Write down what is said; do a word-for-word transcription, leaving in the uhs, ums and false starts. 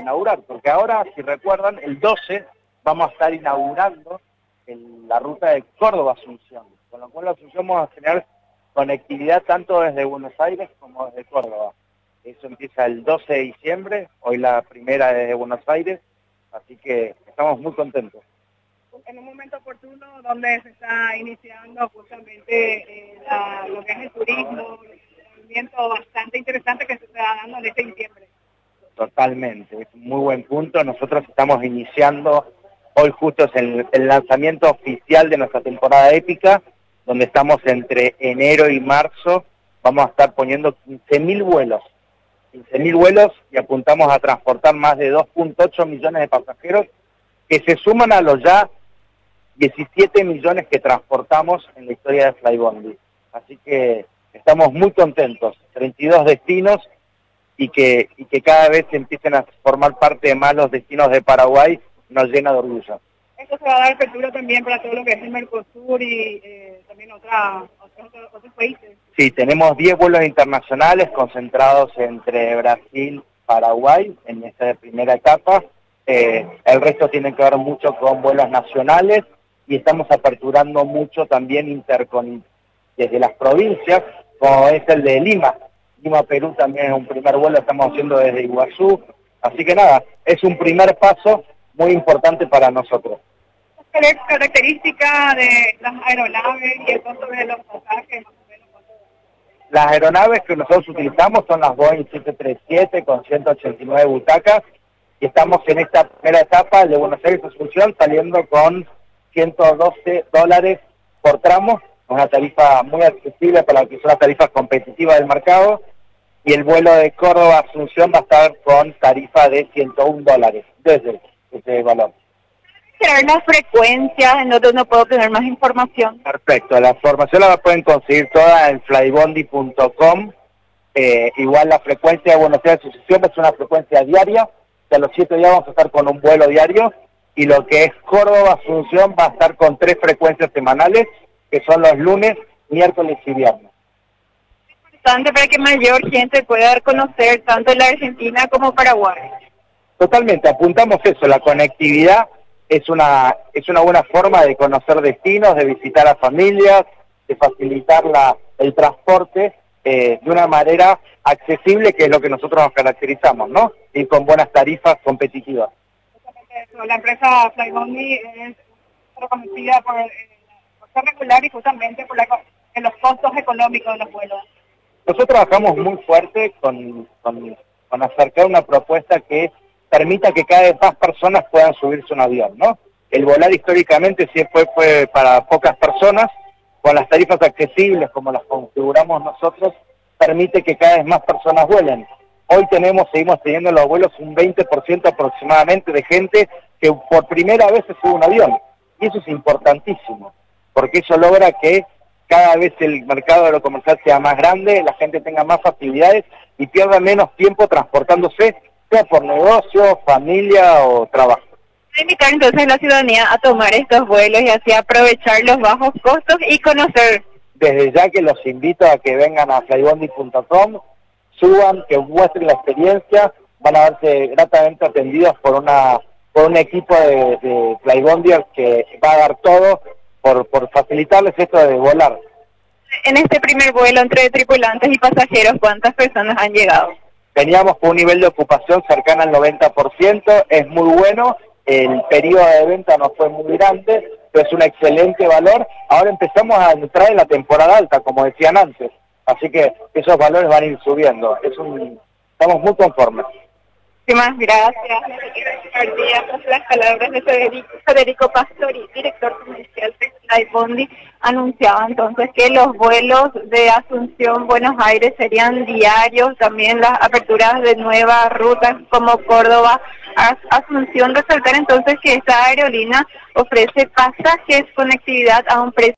inaugurar, porque ahora, si recuerdan, el doce vamos a estar inaugurando el, la ruta de Córdoba-Asunción, con lo cual Asunción vamos a tener conectividad tanto desde Buenos Aires como desde Córdoba. Eso empieza el doce de diciembre, hoy la primera desde Buenos Aires, así que estamos muy contentos. En un momento oportuno donde se está iniciando justamente eh, la, lo que es el turismo, un movimiento bastante interesante que se está dando en este diciembre. Totalmente, es un muy buen punto. Nosotros estamos iniciando, hoy justo es el, el lanzamiento oficial de nuestra temporada épica, donde estamos entre enero y marzo, vamos a estar poniendo quince mil vuelos, quince mil vuelos y apuntamos a transportar más de dos punto ocho millones de pasajeros que se suman a los ya diecisiete millones que transportamos en la historia de Flybondi. Así que estamos muy contentos, treinta y dos destinos y que, y que cada vez se empiecen a formar parte de más los destinos de Paraguay, nos llena de orgullo. Esto se va a dar apertura también para todo lo que es el Mercosur y eh, también otra, otros, otros países. Sí, tenemos diez vuelos internacionales concentrados entre Brasil y Paraguay en esta primera etapa. Eh, el resto tiene que ver mucho con vuelos nacionales y estamos aperturando mucho también intercon desde las provincias, como es el de Lima. Lima, Perú también es un primer vuelo, estamos haciendo desde Iguazú. Así que nada, es un primer paso muy importante para nosotros. ¿Cuál es la característica de las aeronaves y el costo de los pasajes? Las aeronaves que nosotros utilizamos son las Boeing siete treinta y siete con ciento ochenta y nueve butacas y estamos en esta primera etapa de Buenos Aires a Asunción saliendo con ciento doce dólares por tramo, una tarifa muy accesible para lo que son las tarifas competitivas del mercado, y el vuelo de Córdoba a Asunción va a estar con tarifa de ciento un dólares desde ese valor. ¿Serán las frecuencias en donde no puedo tener más información? Perfecto, la información la pueden conseguir toda en flybondi punto com. Eh, igual la frecuencia de Buenos Aires a Asunción es una frecuencia diaria, que a los siete días vamos a estar con un vuelo diario, y lo que es Córdoba Asunción va a estar con tres frecuencias semanales, que son los lunes, miércoles y viernes. Importante para que mayor gente pueda dar a conocer tanto la Argentina como Paraguay. Totalmente, apuntamos eso, la conectividad es una es una buena forma de conocer destinos, de visitar a familias, de facilitar la, el transporte eh, de una manera accesible, que es lo que nosotros nos caracterizamos, ¿no? Y con buenas tarifas competitivas. La empresa Flybondi es reconocida por, eh, por ser regular y justamente por la, en los costos económicos de los vuelos. Nosotros trabajamos muy fuerte con, con, con acercar una propuesta que permita que cada vez más personas puedan subirse a un avión, ¿no? El volar históricamente siempre fue para pocas personas, con las tarifas accesibles como las configuramos nosotros, permite que cada vez más personas vuelen. Hoy tenemos, seguimos teniendo en los vuelos un veinte por ciento aproximadamente de gente que por primera vez se sube a un avión. Y eso es importantísimo, porque eso logra que cada vez el mercado de lo comercial sea más grande, la gente tenga más facilidades y pierda menos tiempo transportándose, sea por negocio, familia o trabajo. Voy a invitar entonces a la ciudadanía a tomar estos vuelos y así aprovechar los bajos costos y conocer. Desde ya que los invito a que vengan a flybondi punto com, suban, que muestren la experiencia, van a verse gratamente atendidos por una por un equipo de, de Flybondiers que va a dar todo por, por facilitarles esto de volar. En este primer vuelo entre tripulantes y pasajeros, ¿cuántas personas han llegado? Veníamos con un nivel de ocupación cercano al noventa por ciento, es muy bueno, el periodo de venta no fue muy grande, pero es un excelente valor. Ahora empezamos a entrar en la temporada alta, como decían antes, así que esos valores van a ir subiendo. Es un, estamos muy conformes. Muchísimas gracias. Las palabras de Federico, Federico Pastori, director comercial de Flybondi, anunciaba entonces que los vuelos de Asunción, Buenos Aires serían diarios, también las aperturas de nuevas rutas como Córdoba, Asunción. Resaltar entonces que esta aerolínea ofrece pasajes, conectividad a un precio